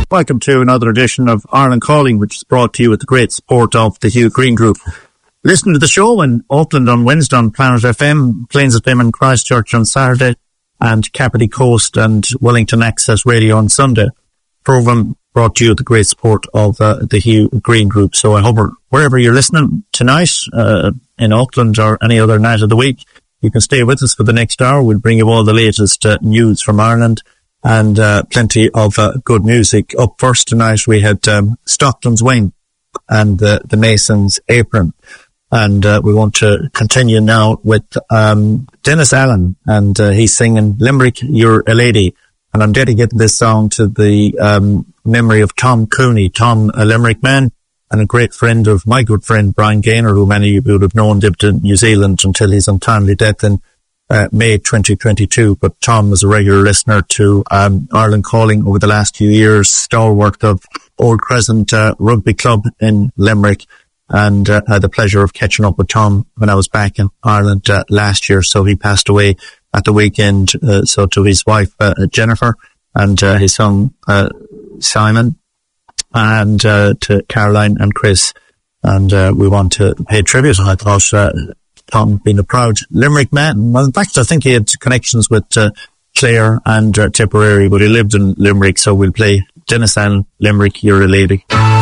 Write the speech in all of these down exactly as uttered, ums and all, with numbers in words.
welcome to another edition of Ireland Calling, which is brought to you with the great support of the Hugh Green Group. Listen to the show in Auckland on Wednesday on Planet F M, Plains F M in Christchurch on Saturday, and Capity Coast and Wellington Access Radio on Sunday. Program brought to you with the great support of uh, the Hugh Green Group. So I hope wherever you're listening tonight, uh, in Auckland or any other night of the week, you can stay with us for the next hour. We'll bring you all the latest uh, news from Ireland and uh, plenty of uh, good music. Up first tonight we had um, Stockton's Wing and uh, the Masons' Apron. And uh, we want to continue now with um, Dennis Allen, and uh, he's singing Limerick, You're a Lady. And I'm dedicating this song to the um, memory of Tom Cooney, Tom, a Limerick man, and a great friend of my good friend Brian Gaynor, who many of you would have known lived in New Zealand until his untimely death in uh, May twenty twenty-two. But Tom was a regular listener to um, Ireland Calling over the last few years, stalwart of Old Crescent uh, Rugby Club in Limerick, and uh, had the pleasure of catching up with Tom when I was back in Ireland uh, last year. So he passed away at the weekend. Uh, so to his wife uh, Jennifer and uh, his son uh, Simon, and uh, to Caroline and Chris, and uh, we want to pay tribute. I thought uh, Tom being a proud Limerick man. Well, in fact, I think he had connections with uh, Clare and uh, Tipperary, but he lived in Limerick. So we'll play Dennis Allen, Limerick, You're a Lady.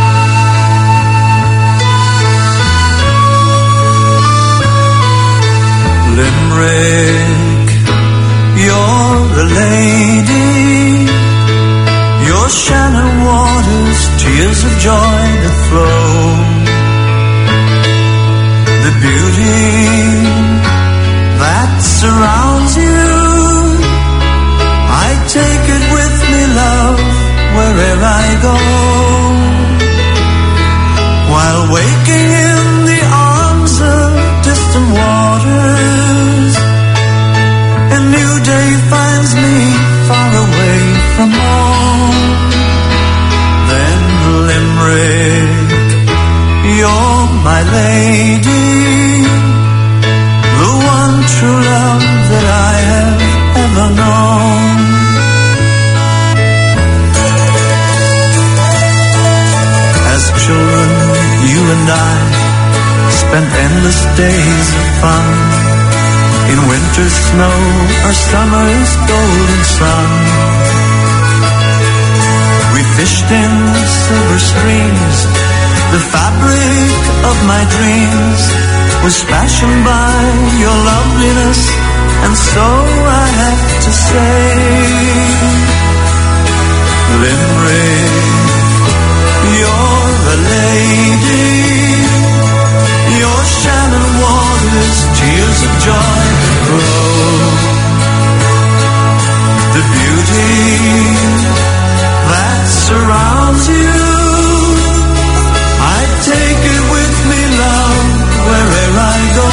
Limerick, you're a lady. Your shallow waters, tears of joy that flow. The beauty that surrounds you, I take it with me, love, wherever I go. While waking in the arms of distant waters, a new day finds me far away from home. Then Limerick, you're my lady, the one true love that I have ever known. As children, you and I spent endless days of fun, in winter's snow or summer's golden sun. We fished in silver streams. The fabric of my dreams was fashioned by your loveliness, and so I have to say, Limerick, you're a lady. Your shallow waters, tears of joy that flow. The beauty that surrounds you, I take it with me, love, wherever I go.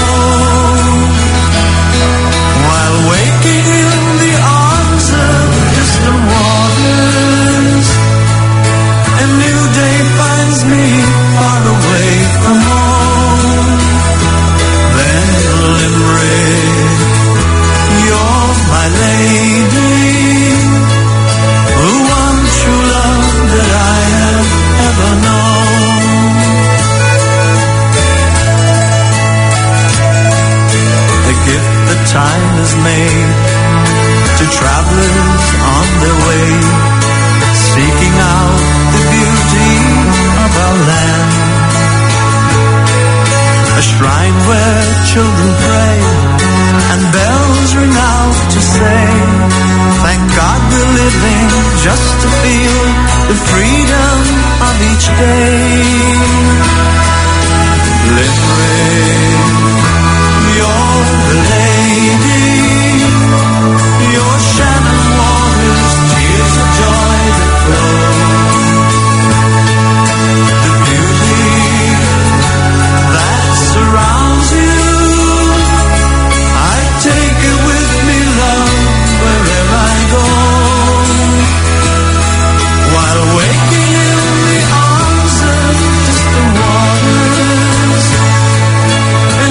While waking in the arms of distant waters, a new day finds me far away from home. Then Limerick, you're my lady, the one true love that I have ever known. A gift that time has made to travelers on their way, seeking out the beauty of our land. A shrine where children pray and bells ring out to say, thank God we're living just to feel the freedom of each day. Limerick, you're the lady. Your shallow waters, tears of joy that flow. The beauty that surrounds you, I take it with me, love, wherever I go. While waking in the arms of distant waters, a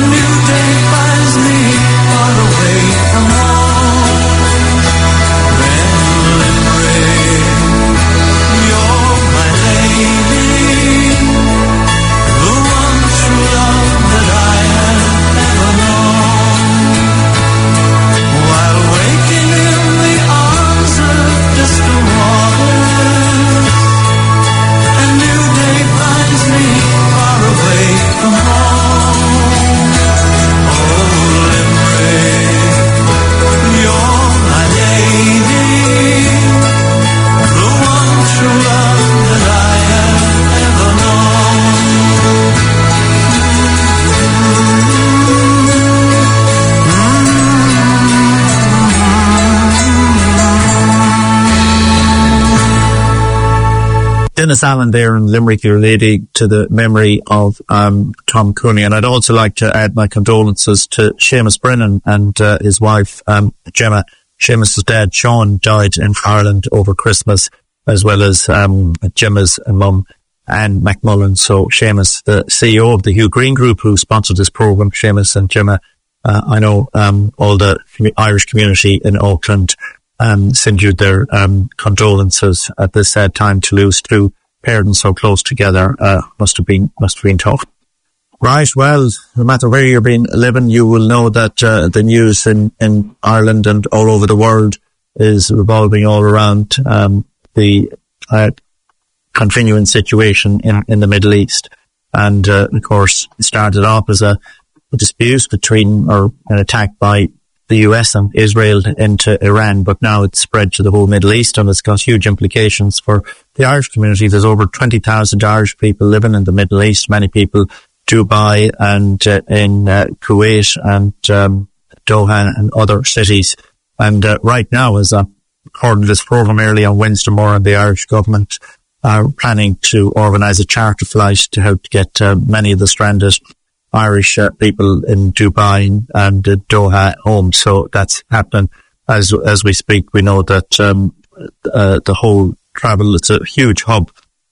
Dennis Allen there in Limerick, your lady, to the memory of um, Tom Cooney. And I'd also like to add my condolences to Seamus Brennan and uh, his wife, um, Gemma. Seamus's dad, Sean, died in Ireland over Christmas, as well as um, Gemma's mum, Anne McMullen. So Seamus, the C E O of the Hugh Green Group, who sponsored this program, Seamus and Gemma, uh, I know um, all the Irish community in Auckland Um, send you their um, condolences at this sad time to lose two parents so close together. Uh, must have been must have been tough. Right, well, no matter where you've been living, you will know that uh, the news in, in Ireland and all over the world is revolving all around um, the uh, continuing situation in, in the Middle East. And, uh, of course, it started off as a, a dispute between, or an attack by the U S and Israel into Iran, but now it's spread to the whole Middle East, and it's got huge implications for the Irish community. There's over twenty thousand Irish people living in the Middle East, many people Dubai and uh, in uh, Kuwait and um, Doha and other cities. And uh, right now, as I recorded this program early on Wednesday morning, the Irish government are planning to organise a charter flight to help get uh, many of the stranded Irish uh, people in Dubai and uh, Doha home. So that's happening as as we speak. We know that um, uh, the whole travel, it's a huge hub.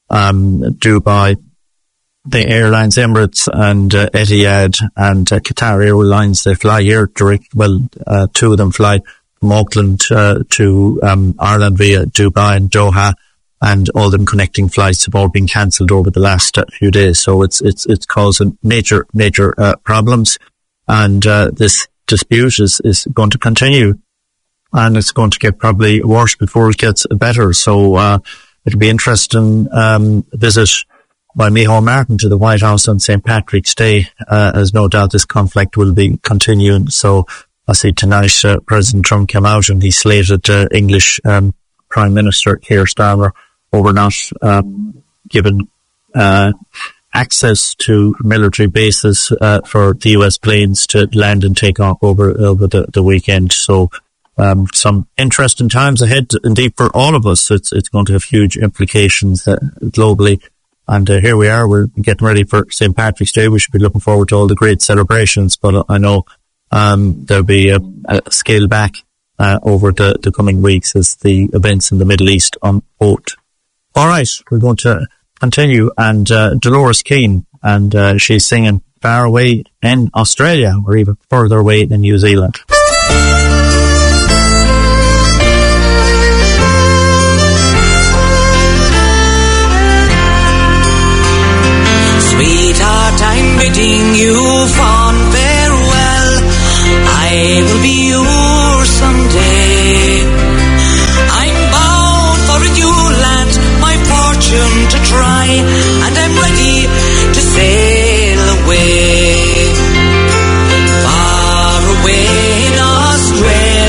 Um, Dubai, the airlines, Emirates and uh, Etihad and uh, Qatar Airlines, they fly here direct. Well, uh, two of them fly from Auckland uh, to um, Ireland via Dubai and Doha. And all them connecting flights have all been cancelled over the last uh, few days. So it's, it's, it's causing major, major, uh, problems. And, uh, this dispute is, is going to continue. And it's going to get probably worse before it gets better. So, uh, it'll be interesting, um, visit by Micheál Martin to the White House on Saint Patrick's Day, uh, as no doubt this conflict will be continuing. So I see tonight, uh, President Trump came out and he slated, uh, English, um, Prime Minister Keir Starmer over not um, given uh, access to military bases uh, for the U S planes to land and take off over over the, the weekend. So um, some interesting times ahead, indeed, for all of us. It's it's going to have huge implications uh, globally. And uh, here we are. We're getting ready for Saint Patrick's Day. We should be looking forward to all the great celebrations. But I know um, there'll be a, a scale back uh, over the, the coming weeks as the events in the Middle East unfold. All right, we're going to continue, and uh, Dolores Keane, and uh, she's singing Far Away in Australia, or even further away in New Zealand. Sweetheart, I'm bidding you fond farewell. I will be yours someday. I'm bound for a new land, my fortune to try, and I'm ready to sail away. Far away in Australia.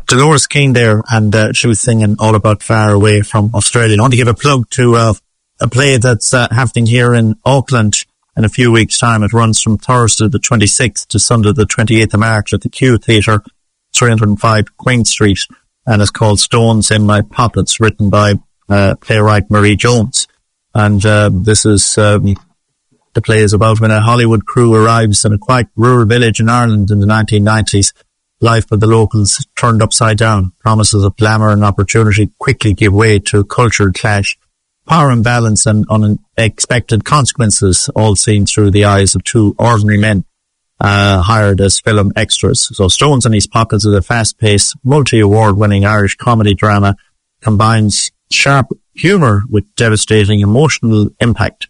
Dolores Keane there, and uh, she was singing All About Far Away from Australia. I want to give a plug to uh, a play that's uh, happening here in Auckland in a few weeks' time. It runs from Thursday the twenty-sixth to Sunday the twenty-eighth of March at the Q Theatre, three oh five Queen Street, and it's called Stones in My Pockets, written by uh, playwright Marie Jones. And uh, this is um, the play is about when a Hollywood crew arrives in a quite rural village in Ireland in the nineteen nineties. Life of the locals turned upside down. Promises of glamour and opportunity quickly give way to cultural clash, power imbalance and unexpected consequences, all seen through the eyes of two ordinary men uh, hired as film extras. So Stones in His Pockets is a fast-paced, multi-award-winning Irish comedy drama, combines sharp humour with devastating emotional impact.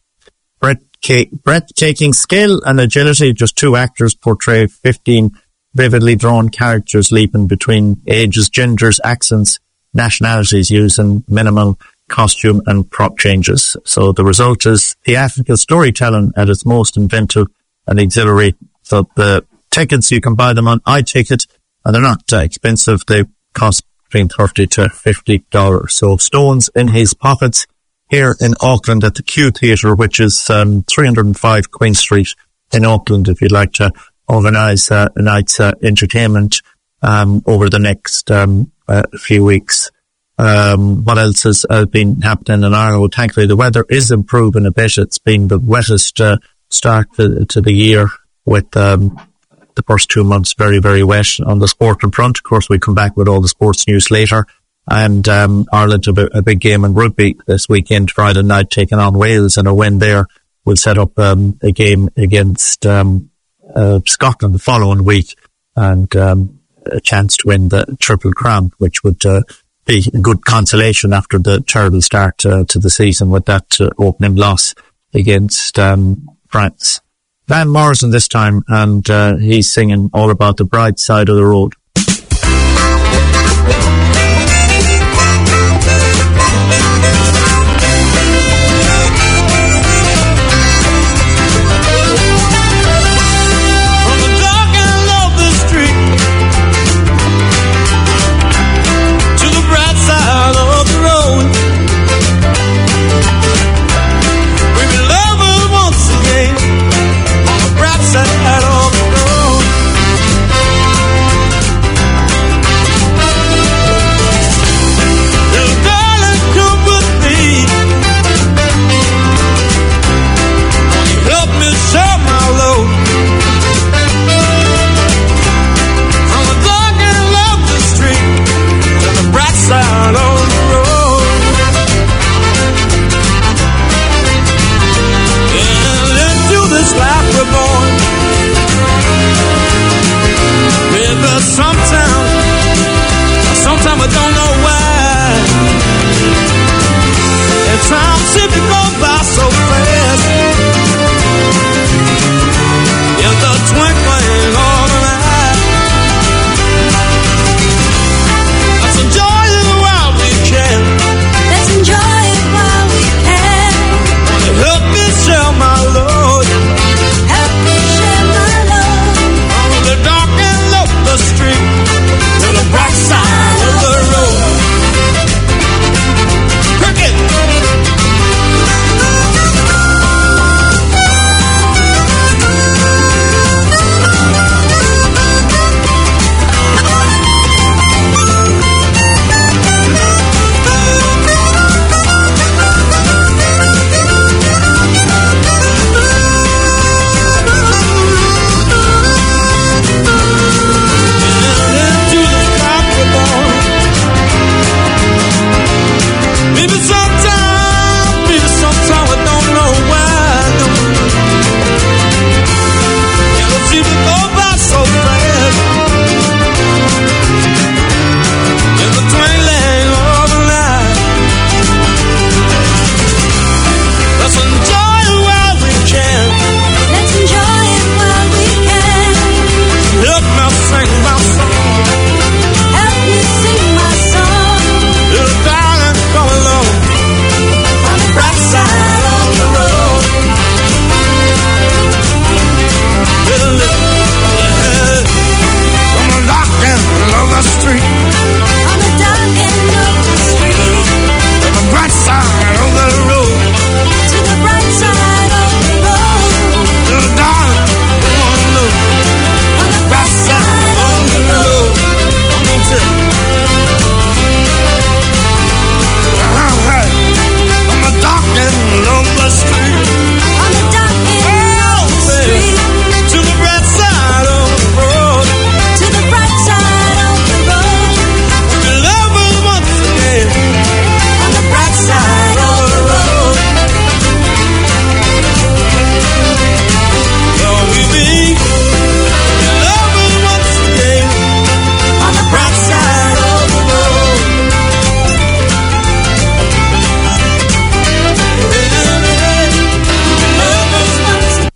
Breathtaking skill and agility, just two actors portray fifteen vividly drawn characters leaping between ages, genders, accents, nationalities, using minimal costume and prop changes. So the result is theatrical storytelling at its most inventive and exhilarating. So the tickets, you can buy them on iTicket, and they're not uh, expensive. They cost between thirty to fifty dollars. So Stones in His Pockets here in Auckland at the Q Theatre, which is um, three oh five Queen Street in Auckland, if you'd like to organise uh, a night's uh, entertainment um, over the next um, uh, few weeks. Um, what else has uh, been happening in Ireland? Well, thankfully, the weather is improving a bit. It's been the wettest uh, start to, to the year, with um, the first two months very, very wet on the sporting front. Of course, we come back with all the sports news later. And um, Ireland have a, a big game in rugby this weekend, Friday night, taking on Wales, and a win there will set up um, a game against um, Uh, Scotland the following week, and um, a chance to win the Triple Crown, which would uh, be a good consolation after the terrible start uh, to the season with that uh, opening loss against um, France. Van Morrison this time, and uh, he's singing All About the Bright Side of the Road. Side of the road.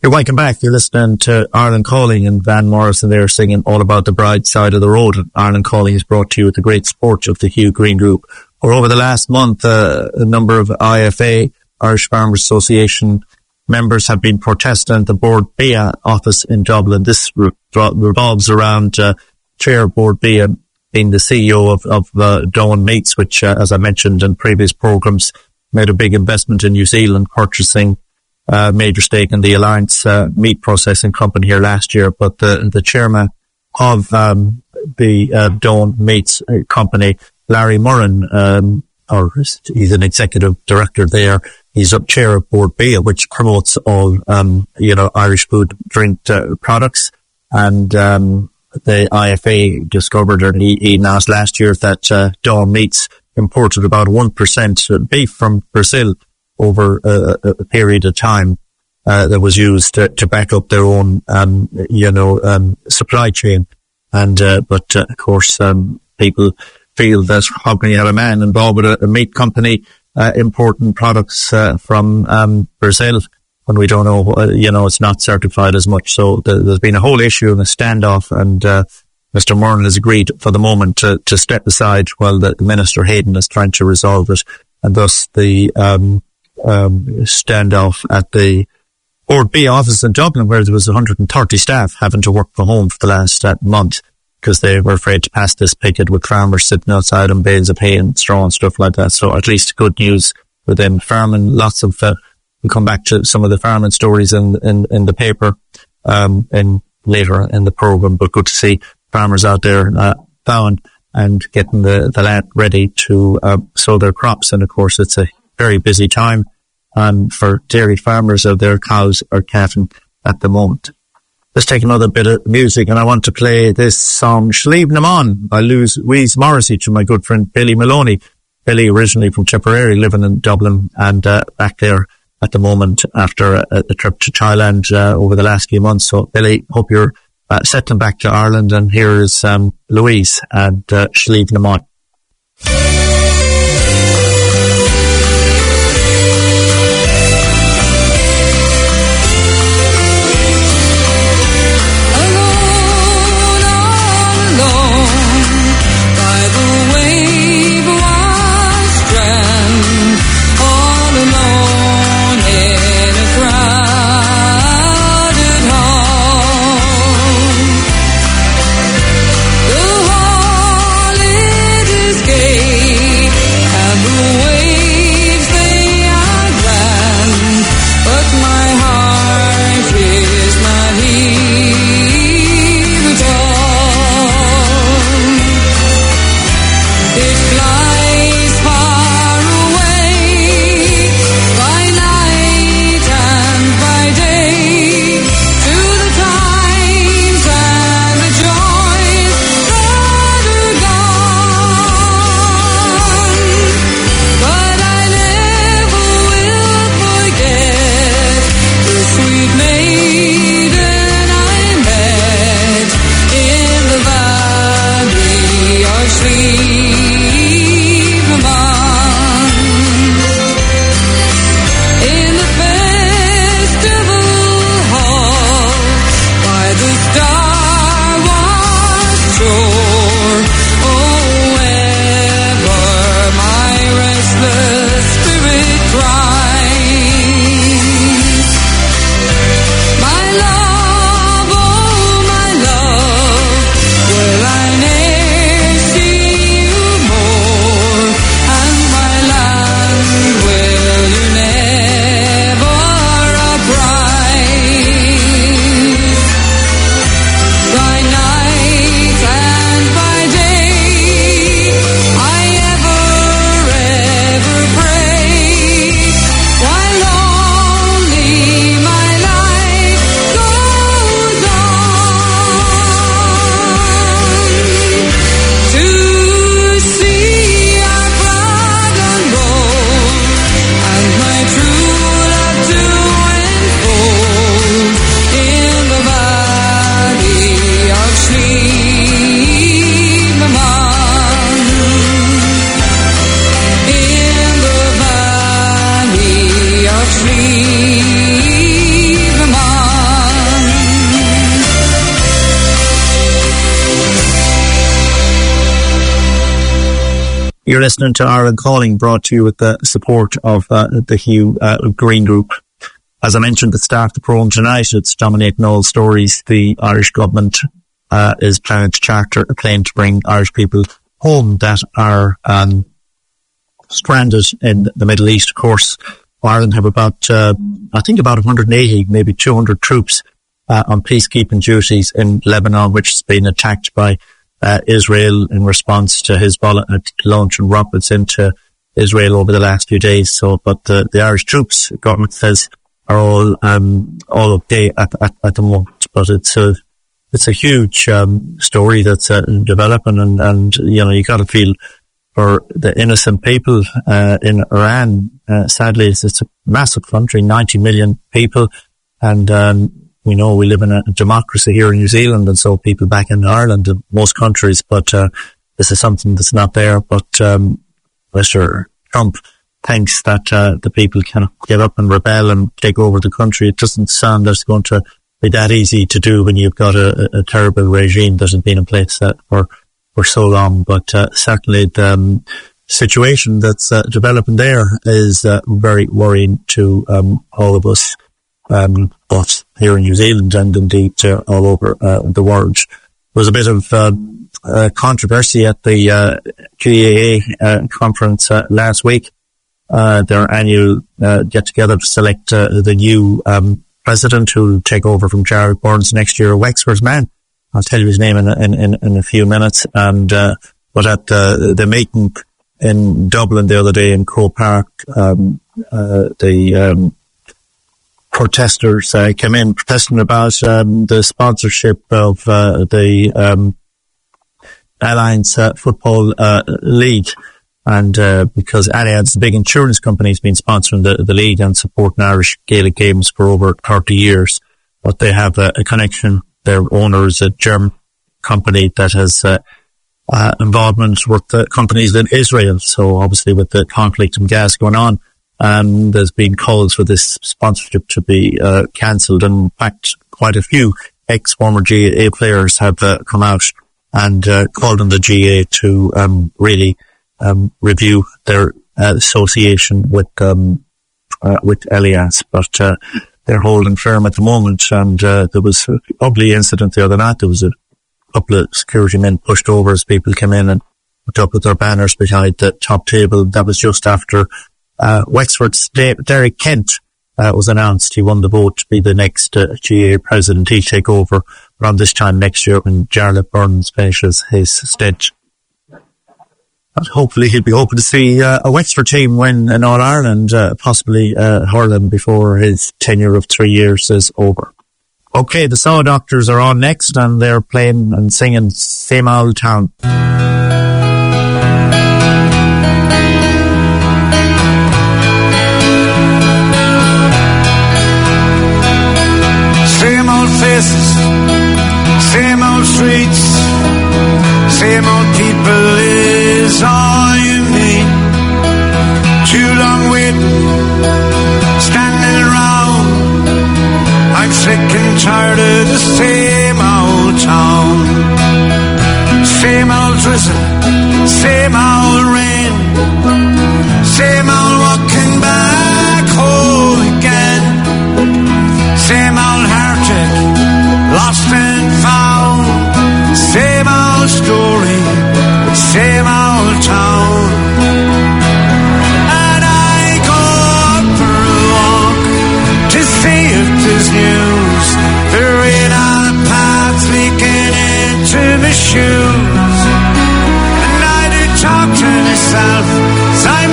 You're welcome back. You're listening to Ireland Calling, and Van Morrison there singing All About the Bright Side of the Road. Ireland Calling is brought to you with the great support of the Hugh Green Group. Or over the last month, uh, a number of I F A, Irish Farmers Association members have been protesting at the Board Bia office in Dublin. This re- revolves around uh, Chair Board Bia being the C E O of, of uh, Dawn Meats, which, uh, as I mentioned in previous programs, made a big investment in New Zealand, purchasing a uh, major stake in the Alliance uh, meat processing company here last year. But the, the chairman of um, the uh, Dawn Meats company, Larry Murren, um, or he's an executive director there. He's up chair of Board Bia, which promotes all, um, you know, Irish food, drink uh, products. And um, the I F A discovered, or he, he announced last year, that uh, Dawn Meats imported about one percent beef from Brazil over a, a period of time uh, that was used to, to back up their own, um, you know, um, supply chain. And uh, but uh, of course, um, people feel that how can you have a man involved with a, a meat company uh, importing products uh, from um, Brazil when we don't know, uh, you know, it's not certified as much. So the, there's been a whole issue and a standoff, and uh, Mister Murren has agreed for the moment to, to step aside while the Minister Hayden is trying to resolve it, and thus the um, um, standoff at the Board B office in Dublin, where there was one hundred thirty staff having to work from home for the last uh, month, because they were afraid to pass this picket with farmers sitting outside on bales of hay and straw and stuff like that. So at least good news for them. Farming, lots of, uh, we'll come back to some of the farming stories in, in, in the paper, um, and later in the program, but good to see farmers out there, uh, plowing and getting the, the land ready to, uh, sow their crops. And of course, it's a very busy time, um, for dairy farmers out there. Cows are calving at the moment. Let's take another bit of music, and I want to play this song, Shlíomh na Món, by Louise Morrissey, to my good friend Billy Maloney. Billy, originally from Tipperary, living in Dublin, and uh, back there at the moment after a, a trip to Thailand uh, over the last few months. So, Billy, hope you're uh, settling back to Ireland, and here is um, Louise and uh, Shlíomh na Món. The holidays gay You're listening to Ireland Calling, brought to you with the support of uh, the Hugh uh, Green Group. As I mentioned at the start of the programme tonight, it's dominating all stories. The Irish government uh, is planning to charter a plane to bring Irish people home that are um, stranded in the Middle East. Of course, Ireland have about, uh, I think about one hundred eighty, maybe two hundred troops uh, on peacekeeping duties in Lebanon, which has been attacked by uh, Israel in response to Hezbollah launching rockets into Israel over the last few days. So, but the, the Irish troops, government says, are all um, all okay at, at at the moment. But it's a it's a huge um, story that's uh, developing, and and you know, you got to feel for the innocent people uh, in Iran. Uh, sadly, it's, it's a massive country, ninety million people, and um, we know we live in a democracy here in New Zealand, and so people back in Ireland and most countries. But uh, this is something that's not there. But um, Mister Trump thinks that uh, the people can get up and rebel and take over the country. It doesn't sound that's going to be that easy to do when you've got a, a terrible regime that has been in place uh, for for so long. But uh, certainly the um, situation that's uh, developing there is uh, very worrying to um, all of us, um, both here in New Zealand and indeed uh, all over uh, the world. There was a bit of uh, uh, controversy at the uh, G A A uh, conference uh, last week, uh, their annual uh, get-together to select uh, the new um, president who will take over from Jared Burns next year, a Wexford man. I'll tell you his name in in, in, in a few minutes. And uh, but at the, the meeting in Dublin the other day in Croke Park, um, uh, the um, protesters uh, came in protesting about um, the sponsorship of uh, the um, Alliance uh, Football uh, League. And uh, because Allianz, the big insurance company, has been sponsoring the, the league and supporting Irish Gaelic games for over thirty years. But they have a, a connection. Their owner is a German company that has uh, uh, involvement with the companies in Israel. So obviously with the conflict in Gaza going on, um, there's been calls for this sponsorship to be uh, cancelled. And in fact, quite a few ex-former G A A players have uh, come out and uh, called on the G A A to um, really um, review their uh, association with um, uh, with Allianz. But uh, they're holding firm at the moment, and uh, there was an ugly incident the other night. There was a couple of security men pushed over as people came in and put up with their banners behind the top table. That was just after uh, Wexford's Derek Kent uh, was announced. He won the vote to be the next uh, G A A president. He'll take over around this time next year when Jared Burns finishes his stint. And hopefully he'll be hoping to see uh, a Wexford team win in All-Ireland, uh, possibly uh, hurling before his tenure of three years is over. Okay, the Saw Doctors are on next, and they're playing and singing Same Old Town. Same old faces, same old streets, same old people is all you need. Too long waiting, standing around. I'm sick and tired of the same old town. Same old drizzle, same old rain, same old walking back home again. Same old heartache, lost and found. Same old story, same old town. And I go up for a walk to see if there's news. The rain on the path leaking into my shoes. And I do talk to myself as I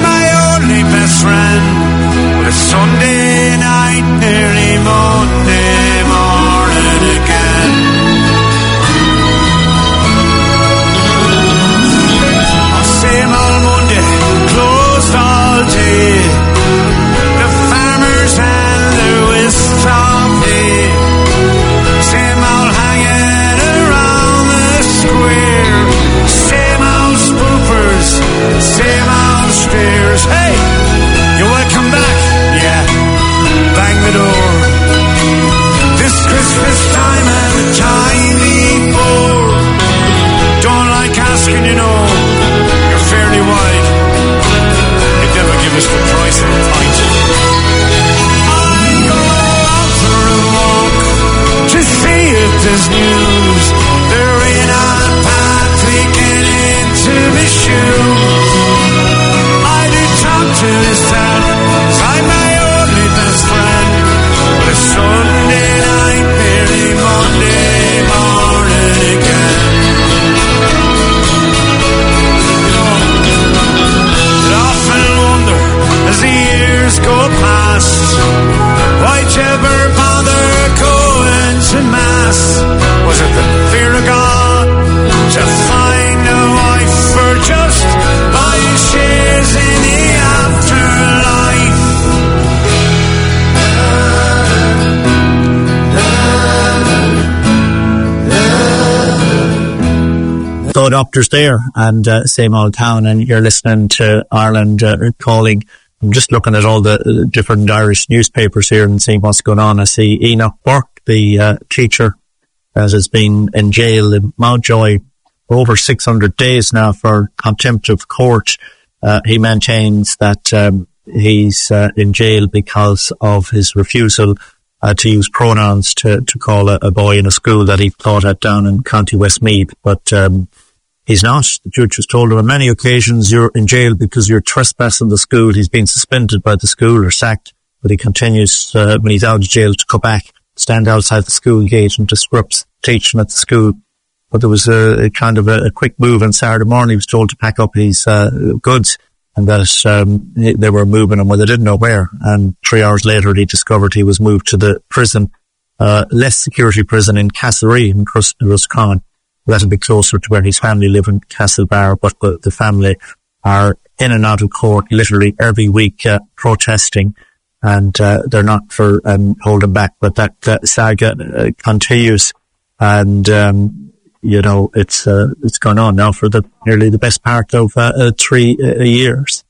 good Opters there, and uh, same old town, and you're listening to Ireland uh, Calling. I'm just looking at all the uh, different Irish newspapers here and seeing what's going on. I see Enoch Burke, the uh, teacher that has been in jail in Mountjoy for over six hundred days now for contempt of court. Uh, he maintains that um, he's uh, in jail because of his refusal uh, to use pronouns to, to call a, a boy in a school that he taught at down in County Westmeath. But um, he's not. The judge has told him on many occasions, you're in jail because you're trespassing the school. He's been suspended by the school or sacked, but he continues, uh, when he's out of jail, to go back, stand outside the school gate and disrupt teaching at the school. But there was a, a kind of a, a quick move on Saturday morning. He was told to pack up his uh, goods, and that um, they were moving him, well, they didn't know where. And three hours later, he discovered he was moved to the prison, uh, less security prison in Castlereagh in Roscommon. That'll be closer to where his family live in Castlebar, but the, the family are in and out of court literally every week, uh, protesting, and uh, they're not for um, holding back. But that, that saga uh, continues, and um, you know, it's, uh, it's gone on now for the, nearly the best part of, uh, uh three uh, years.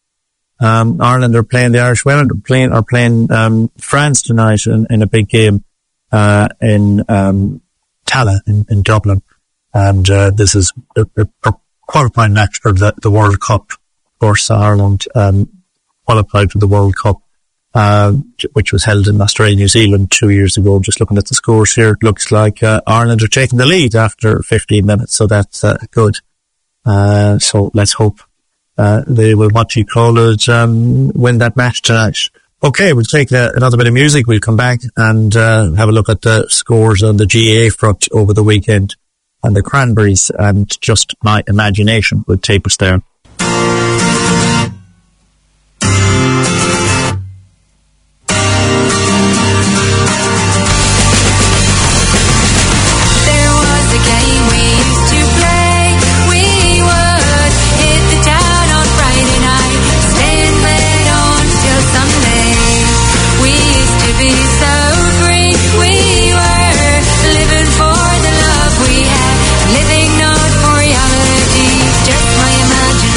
Um, Ireland are playing, the Irish women are playing, are playing, um, France tonight in, in a big game, uh, in, um, Tala in, in Dublin. And, uh, this is a, a qualifying match for the, the World Cup. Of course, Ireland, um, qualified for the World Cup, uh, which was held in Australia, New Zealand two years ago. Just looking at the scores here, it looks like uh, Ireland are taking the lead after fifteen minutes, so that's uh, good. Uh, so let's hope uh, they will, what you call it, um, win that match tonight. Okay, we'll take uh, another bit of music. We'll come back and uh, have a look at the scores on the G A A front over the weekend, and the Cranberries and Just My Imagination will take us there. Living not for reality, just my imagination.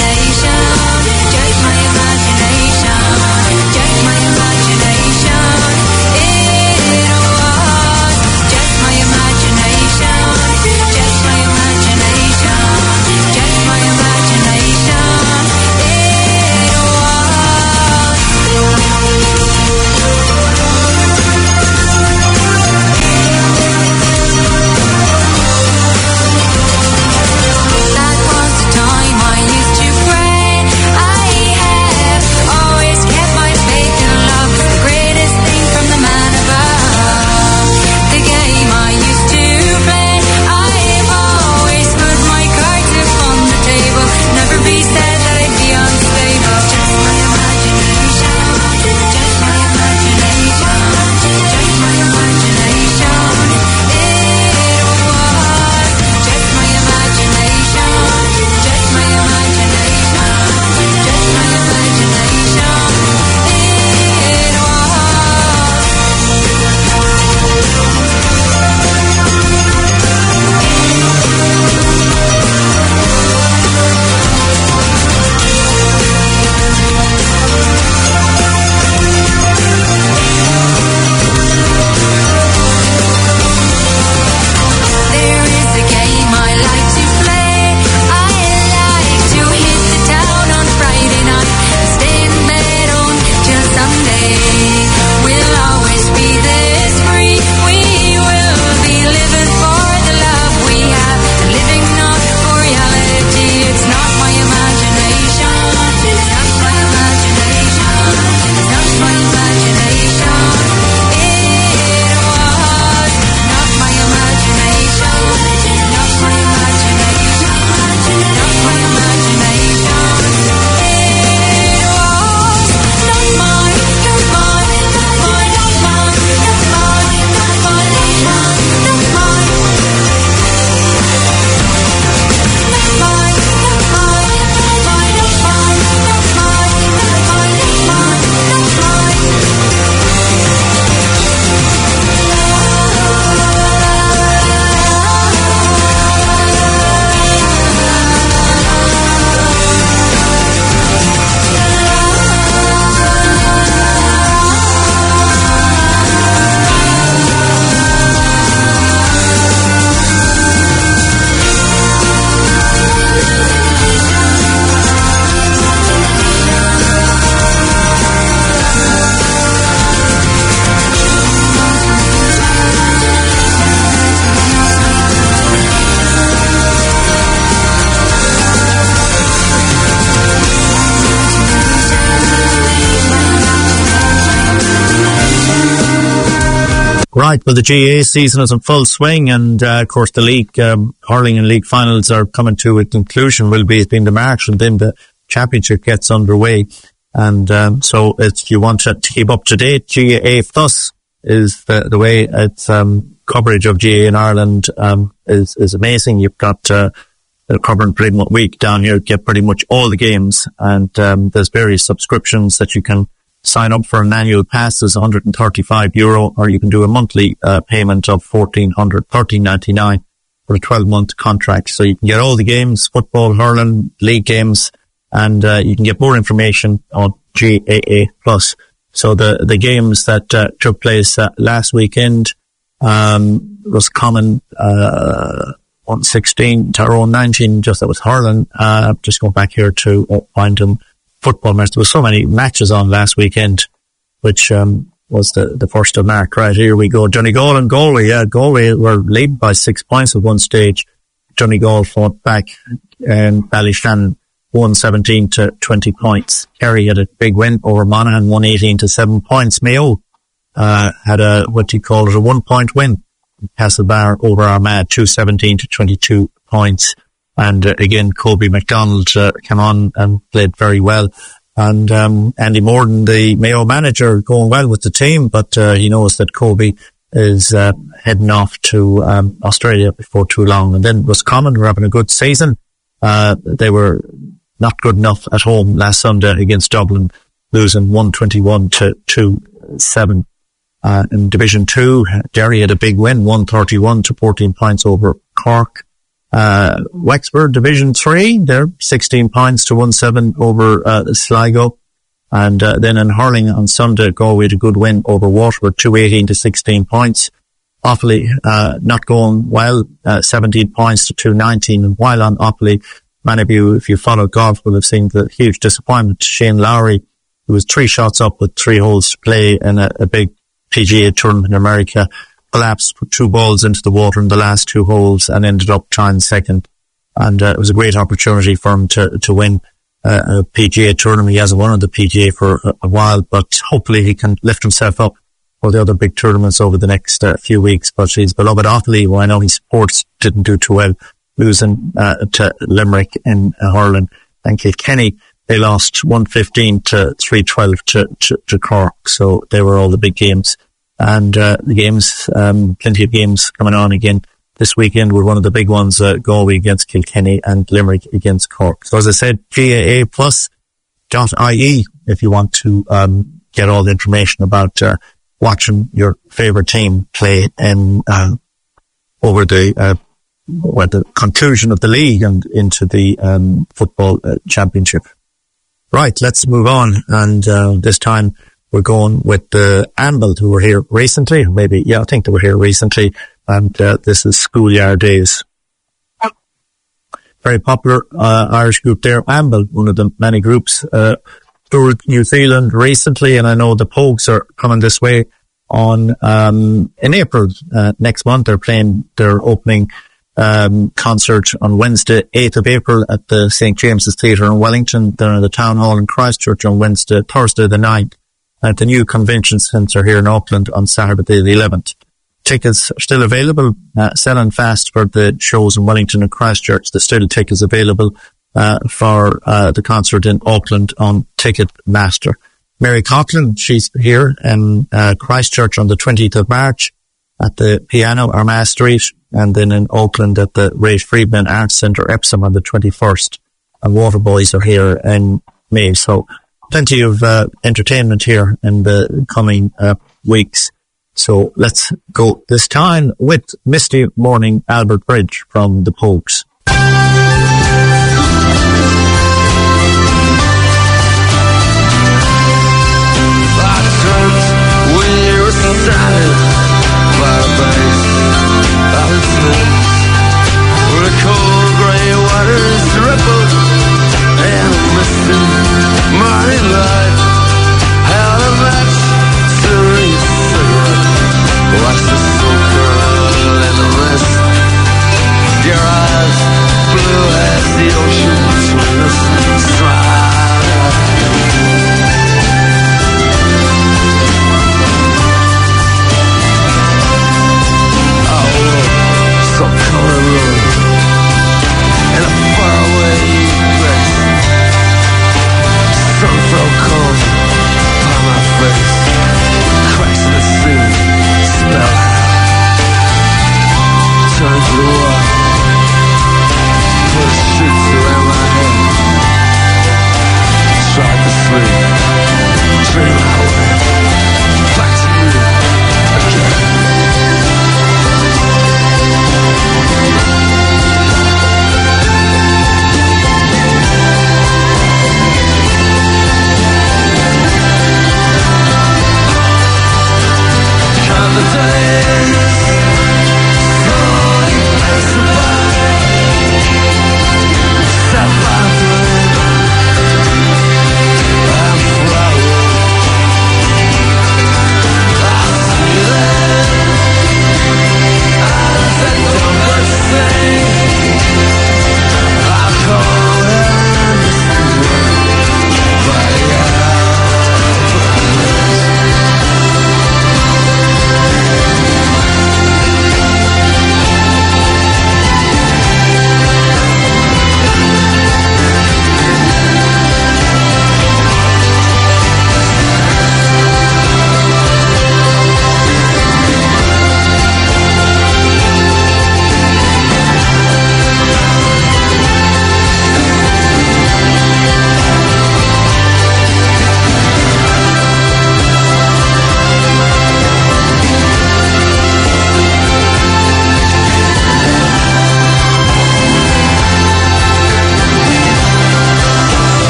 Right, well, the G A A season is in full swing, and uh, of course the league, um, hurling and league finals are coming to a conclusion. Will be in the March, and then the championship gets underway. And um, so, if you want to keep up to date, G A A Plus is the, the way. It's um, coverage of G A A in Ireland um, is is amazing. You've got uh, covering pretty much week down here. You get pretty much all the games, and um, there's various subscriptions that you can sign up for. An annual pass is one hundred thirty-five euro, or you can do a monthly uh, payment of fourteen hundred, thirteen ninety-nine for a twelve month contract. So you can get all the games, football, hurling, league games, and uh, you can get more information on G A A Plus. So the the games that uh, took place uh, last weekend um, was common uh, one sixteen, Tyrone nineteen, just that was hurling. Uh, just going back here to uh, find them. Football match. There were so many matches on last weekend, which um, was the, the first of March. Right, here we go. Donegal and Galway. Yeah, Galway were leading by six points at one stage. Donegal fought back, and Ballyshannon won seventeen to twenty points. Kerry had a big win over Monaghan, won eighteen to seven points. Mayo uh, had a, what do you call it, a one point win. Castlebar over Armagh, two seventeen to twenty-two points. And uh, again, Colby McDonald uh, came on and played very well. And um, Andy Morden, the Mayo manager, going well with the team, but uh, he knows that Colby is uh, heading off to um, Australia before too long. And then Roscommon were having a good season. Uh, they were not good enough at home last Sunday against Dublin, losing one twenty-one to two seven. Uh, in Division two, Derry had a big win, one thirty-one to fourteen points over Cork. Uh, Wexford Division three, they're sixteen points to one seven over, uh, Sligo. And, uh, then in hurling on Sunday, Galway had a good win over Waterford, two eighteen to sixteen points. Offaly, uh, not going well, uh, seventeen points to two nineteen. And while on Offaly, many of you, if you follow golf, will have seen the huge disappointment. Shane Lowry, who was three shots up with three holes to play in a, a big P G A tournament in America, collapsed, put two balls into the water in the last two holes and ended up tying second. And uh, it was a great opportunity for him to to win uh, a P G A tournament. He hasn't won the P G A for a, a while, but hopefully he can lift himself up for the other big tournaments over the next uh, few weeks. But his beloved Offaly, who I know his supports, didn't do too well, losing uh, to Limerick in uh, hurling. And Kilkenny, they lost one fifteen to three twelve to, to, to Cork. So they were all the big games. And uh, the games, um, plenty of games coming on again this weekend were one of the big ones, uh, Galway against Kilkenny and Limerick against Cork. So as I said, G A A plus dot I E if you want to um, get all the information about uh, watching your favourite team play in, uh, over the, uh, well, the conclusion of the league and into the um, football uh, championship. Right, let's move on. And uh, this time we're going with the Anvil, who were here recently. Maybe, yeah, I think they were here recently. And uh, this is Schoolyard Days. Very popular uh, Irish group there. Anvil, one of the many groups, uh, toured New Zealand recently. And I know the Pogues are coming this way on um, in April uh, next month. They're playing their opening um, concert on Wednesday, eighth of April at the Saint James's Theatre in Wellington. They're in the Town Hall in Christchurch on Wednesday, Thursday the ninth. At the new convention centre here in Auckland on Saturday the eleventh. Tickets are still available, uh, selling fast for the shows in Wellington and Christchurch. There's still tickets available uh, for uh, the concert in Auckland on Ticketmaster. Mary Coughlin, she's here in uh, Christchurch on the twentieth of March at the Piano, Armagh Street, and then in Auckland at the Ray Friedman Arts Centre, Epsom on the twenty-first. And Waterboys are here in May, so plenty of uh, entertainment here in the coming uh, weeks. So let's go this time with Misty Morning Albert Bridge from the Pogues. Morning light, held a match, serene cigarette. Watch the smoke curl in the mist. Your eyes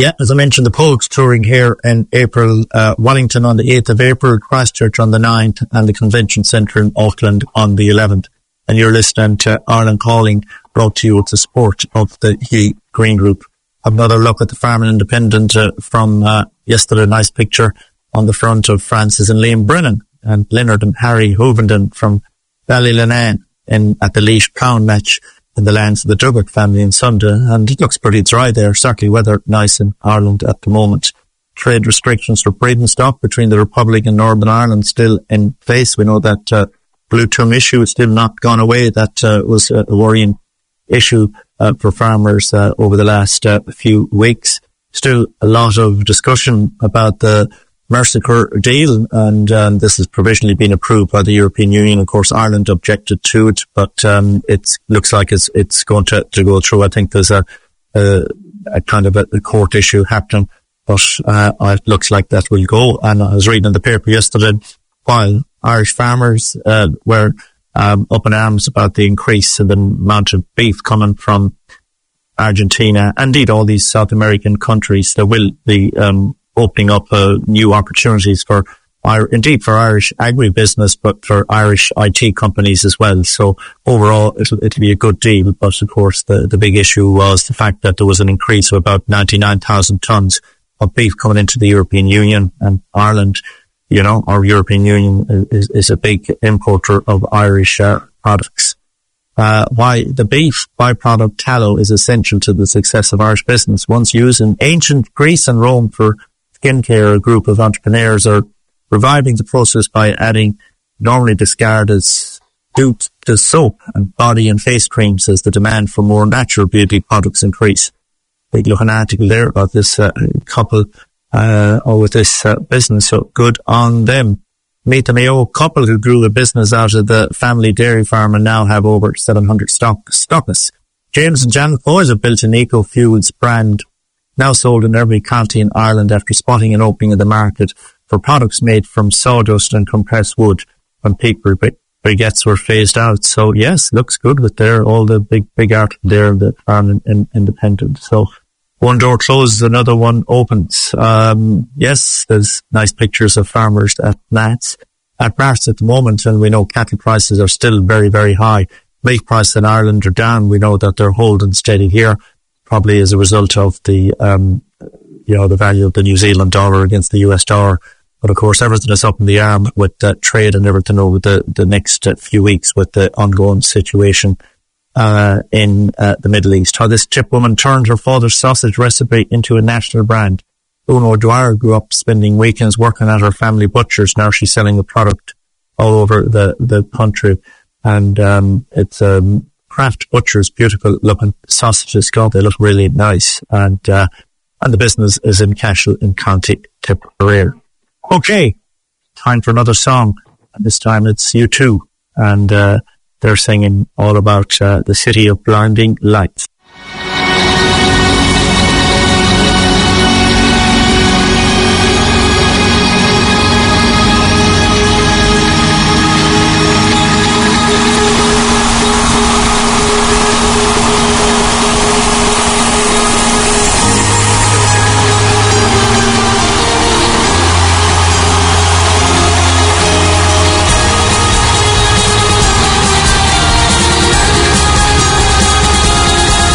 Yeah, as I mentioned, the Pogues touring here in April, uh, Wellington on the eighth of April, Christchurch on the ninth, and the Convention Centre in Auckland on the eleventh. And you're listening to Ireland Calling, brought to you with the support of the Hugh Green Group. Have another look at the Farming Independent uh, from uh, yesterday. Nice picture on the front of Francis and Liam Brennan and Leonard and Harry Hovenden from Ballylinane in at the Laois Pound match in the lands of the Duggart family in Sunday, and it looks pretty dry there. Certainly weather nice in Ireland at the moment. Trade restrictions for breeding stock between the Republic and Northern Ireland still in place. We know that uh, blue tongue issue is still not gone away. That uh, was a worrying issue uh, for farmers uh, over the last uh, few weeks. Still a lot of discussion about the Mercosur deal, and um, this has provisionally been approved by the European Union. Of course, Ireland objected to it, but um, it looks like it's it's going to, to go through. I think there's a, a, a kind of a, a court issue happening, but uh, it looks like that will go. And I was reading in the paper yesterday, while Irish farmers uh, were um, up in arms about the increase in the amount of beef coming from Argentina, indeed all these South American countries, there will be um, opening up uh, new opportunities for, indeed for Irish agribusiness, but for Irish I T companies as well. So overall, it'll, it'll be a good deal. But of course, the, the big issue was the fact that there was an increase of about ninety-nine thousand tons of beef coming into the European Union, and Ireland, you know, our European Union is, is a big importer of Irish uh, products. Uh, why the beef byproduct tallow is essential to the success of Irish business. Once used in ancient Greece and Rome for skincare, a group of entrepreneurs are reviving the process by adding normally discarded soot to soap and body and face creams as the demand for more natural beauty products increase. Big looking article there about this uh, couple uh, or with this uh, business, so good on them. Meet the Mayo couple who grew a business out of the family dairy farm and now have over seven hundred stock stockists. James and Janet Boys have built an Eco-Fuels brand now sold in every county in Ireland after spotting an opening in the market for products made from sawdust and compressed wood when peak briquettes were phased out. So yes, looks good with there, all the big, big art there, the Farm in, Independent. So one door closes, another one opens. Um, yes, there's nice pictures of farmers at Nats, at Marts at the moment, and we know cattle prices are still very, very high. Beef prices in Ireland are down. We know that they're holding steady here, probably as a result of the, um, you know, the value of the New Zealand dollar against the U S dollar. But of course, everything is up in the arm with uh, trade and everything over the, the next uh, few weeks with the ongoing situation uh, in uh, the Middle East. How this chip woman turned her father's sausage recipe into a national brand. Una Dwyer grew up spending weekends working at her family butcher's. Now she's selling the product all over the, the country. And um, it's um, Craft Butcher's beautiful looking sausages. God, they look really nice. And uh, and the business is in Cashel in County Tipperary. Okay, time for another song. And this time it's U two. And uh, they're singing all about uh, the city of blinding lights. Thank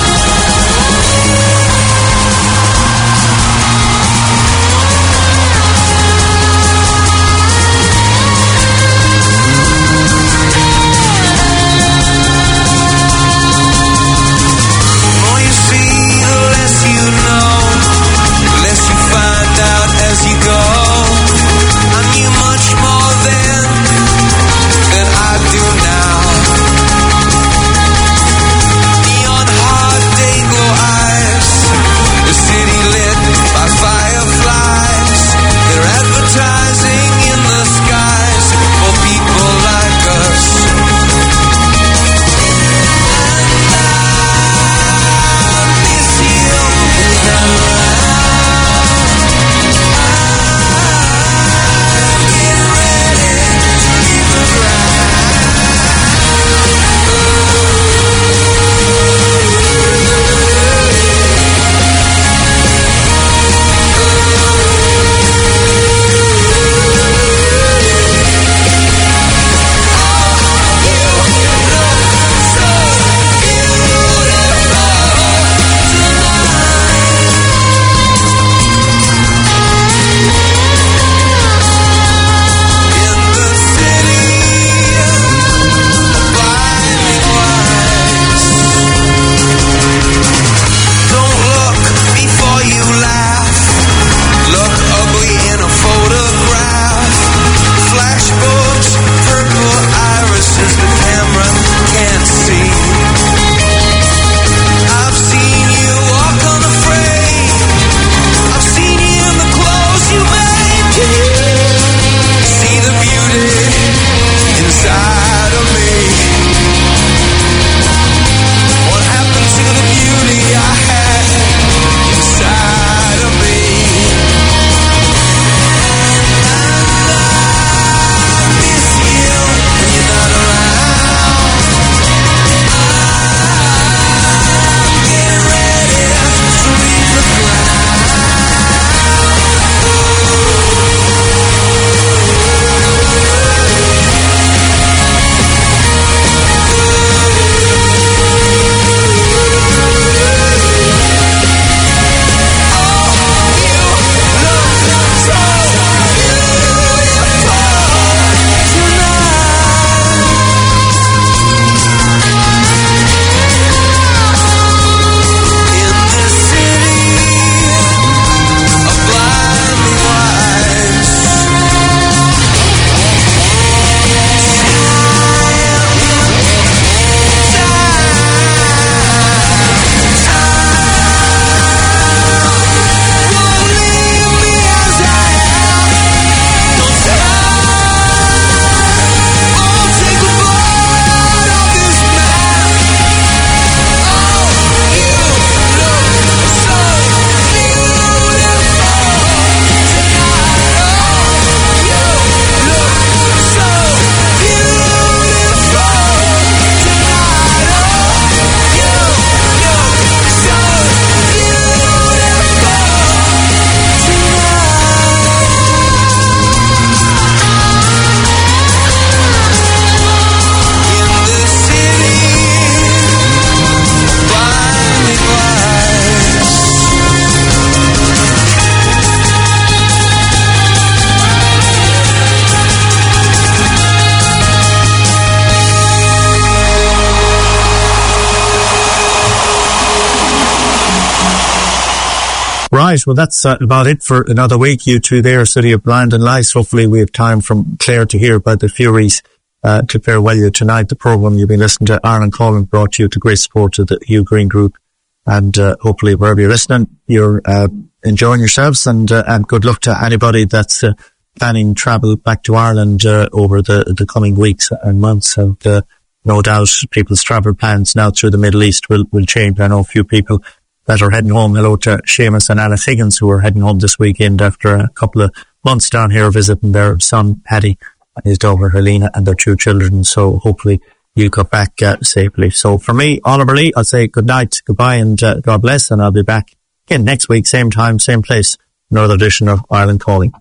Right, well that's uh, about it for another week. You two there, City of Blind and Lice. Hopefully we have time from Claire to hear about the Furies uh, to farewell you tonight. The programme you've been listening to, Ireland Calling, brought to you to great support of the Hugh Green Group. And uh, hopefully wherever you're listening, you're uh, enjoying yourselves, and uh, and good luck to anybody that's uh, planning travel back to Ireland uh, over the, the coming weeks and months. And uh, no doubt people's travel plans now through the Middle East will, will change. I know a few people that are heading home. Hello to Seamus and Alice Higgins, who are heading home this weekend after a couple of months down here visiting their son Paddy and his daughter Helena and their two children. So hopefully you'll come back uh, safely. So for me, Oliver Lee, I'll say good night, goodbye, and uh, God bless, and I'll be back again next week, same time, same place, another edition of Ireland Calling.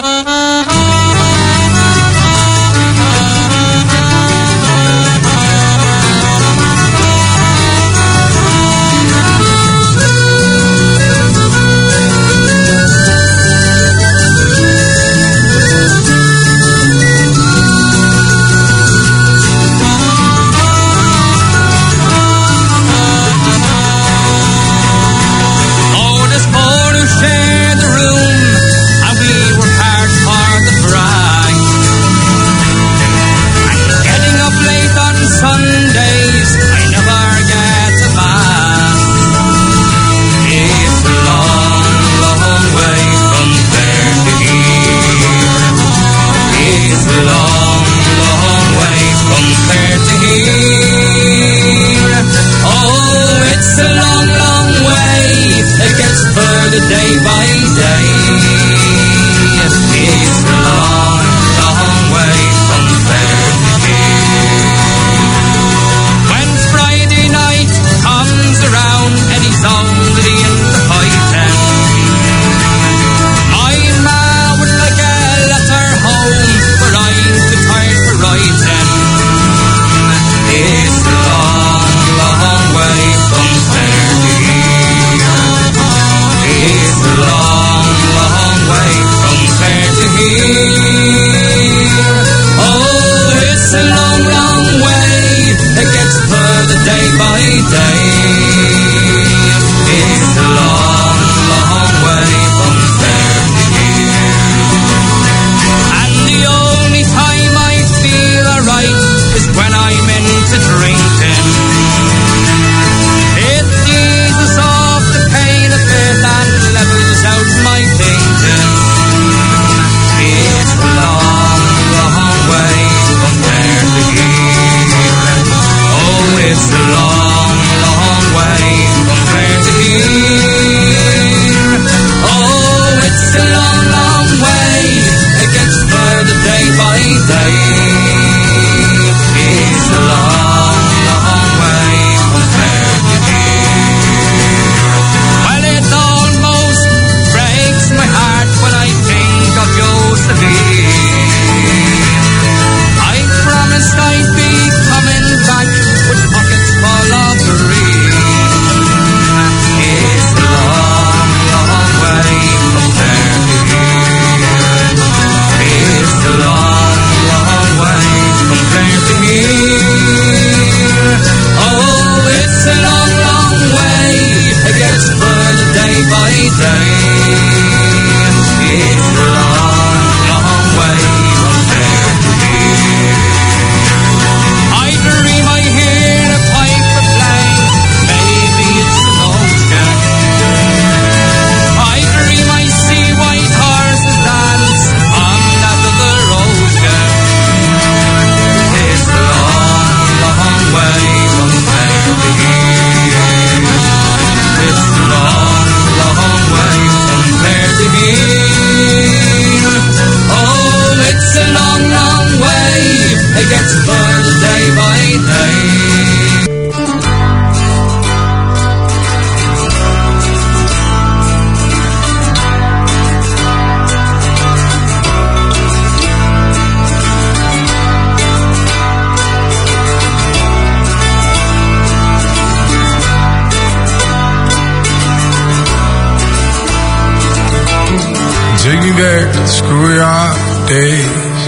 Take me back to the schoolyard days.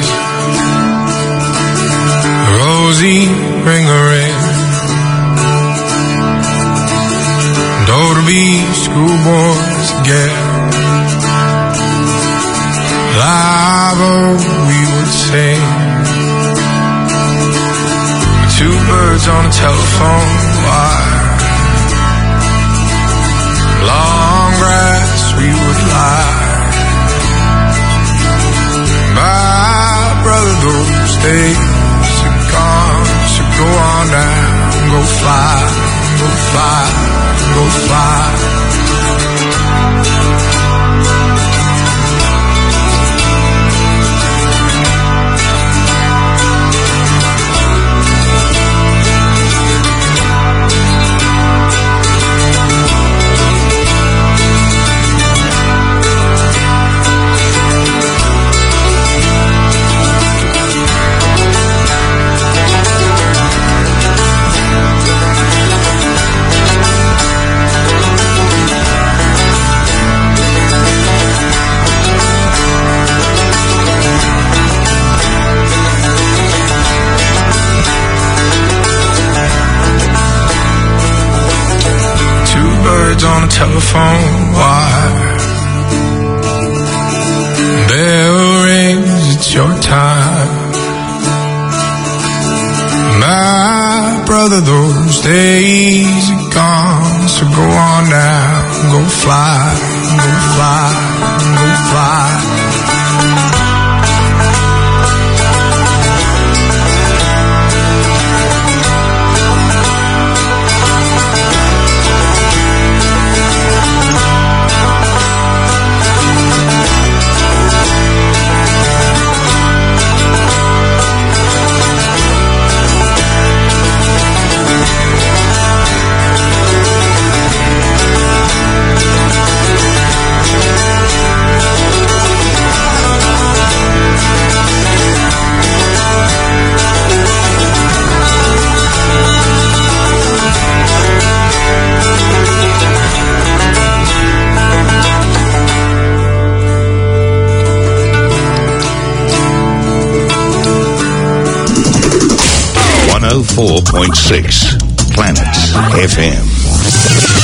Rosie ring a ring. Daughter to be schoolboys again. Live, oh, we would sing. Two birds on a telephone wire. Long grass we would lie. My brother, those days are gone. So go on now, go fly, go fly, go fly. On a telephone wire. Bell rings, it's your time. My brother, those days are gone. So go on now, go fly, go fly, go fly. one oh four point six Planet F M.